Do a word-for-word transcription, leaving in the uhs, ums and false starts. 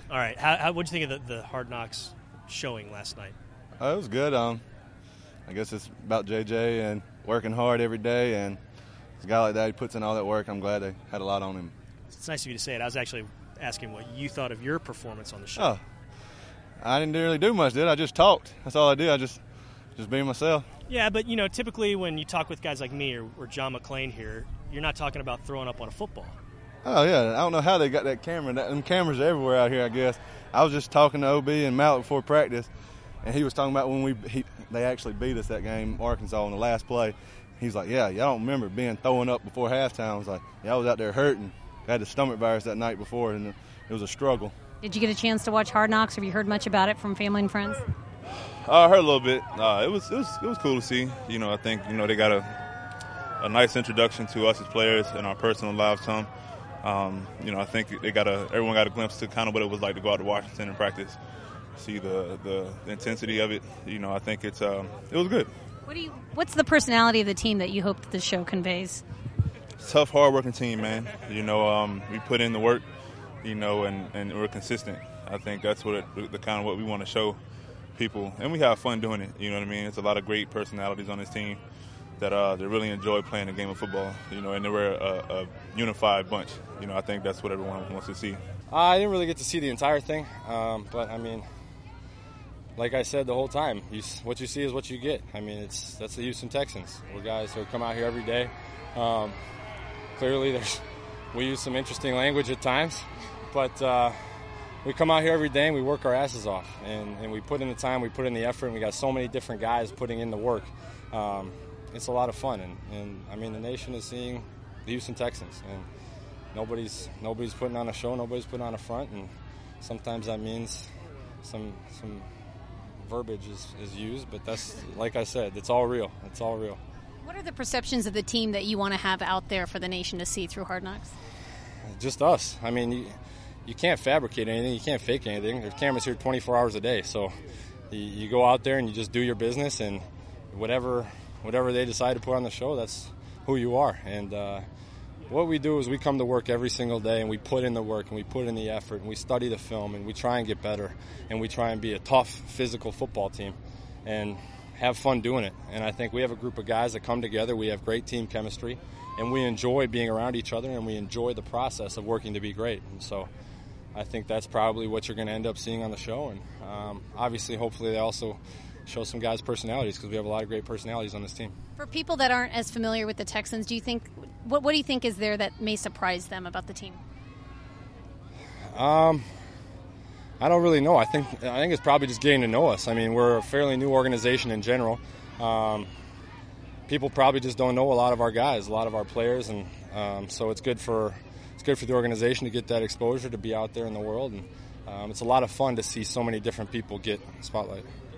All right. How, how what do you think of the, the Hard Knocks showing last night? Uh, it was good. Um, I guess it's about J J and working hard every day, and a guy like that, he puts in all that work. I'm glad they had a lot on him. It's nice of you to say it. I was actually asking what you thought of your performance on the show. Oh, I didn't really do much, did I? I just talked. That's all I did. I just just being myself. Yeah, but, you know, typically when you talk with guys like me or, or John McClain here, you're not talking about throwing up on a football. Oh, yeah. I don't know how they got that camera. That, them cameras are everywhere out here, I guess. I was just talking to O B and Malik before practice, and he was talking about when we he, they actually beat us that game, Arkansas, in the last play. He's like, yeah, y'all don't remember being throwing up before halftime. I was like, yeah, I was out there hurting. I had the stomach virus that night before, and it was a struggle. Did you get a chance to watch Hard Knocks? Have you heard much about it from family and friends? Uh, I heard a little bit. Uh, it was it was it was cool to see. You know, I think you know they got a a nice introduction to us as players and our personal lives. Some, um, you know, I think they got a everyone got a glimpse to kind of what it was like to go out to Washington and practice, see the the, the intensity of it. You know, I think it's um, it was good. What do you? What's the personality of the team that you hope that the show conveys? Tough, hard-working team, man. You know, um, we put in the work. You know, and, and we're consistent. I think that's what it, the kind of what we want to show people, and we have fun doing it. You know what I mean? It's a lot of great personalities on this team that uh, they really enjoy playing the game of football. You know, and we're a, a unified bunch. You know, I think that's what everyone wants to see. I didn't really get to see the entire thing, um, but I mean, like I said the whole time, you, what you see is what you get. I mean, it's that's the Houston Texans. We're guys who come out here every day. Um, clearly, there's we use some interesting language at times. But uh, we come out here every day and we work our asses off. And, and we put in the time, we put in the effort, and we got so many different guys putting in the work. Um, it's a lot of fun. And, and, I mean, the nation is seeing the Houston Texans. And nobody's nobody's putting on a show, nobody's putting on a front. And sometimes that means some some verbiage is, is used. But that's, like I said, it's all real. It's all real. What are the perceptions of the team that you want to have out there for the nation to see through Hard Knocks? Just us. I mean, you, you can't fabricate anything. You can't fake anything. There's cameras here twenty-four hours a day. So you, you go out there and you just do your business, and whatever whatever they decide to put on the show, that's who you are. And uh, what we do is we come to work every single day, and we put in the work, and we put in the effort, and we study the film, and we try and get better, and we try and be a tough, physical football team and have fun doing it. And I think we have a group of guys that come together. We have great team chemistry, and we enjoy being around each other, and we enjoy the process of working to be great. And so I think that's probably what you're going to end up seeing on the show. And um, obviously, hopefully, they also show some guys' personalities, because we have a lot of great personalities on this team. For people that aren't as familiar with the Texans, do you think what, what do you think is there that may surprise them about the team? Um, I don't really know. I think I think it's probably just getting to know us. I mean, we're a fairly new organization in general. Um, people probably just don't know a lot of our guys, a lot of our players, and um, so it's good for it's good for the organization to get that exposure, to be out there in the world, and um, it's a lot of fun to see so many different people get spotlight.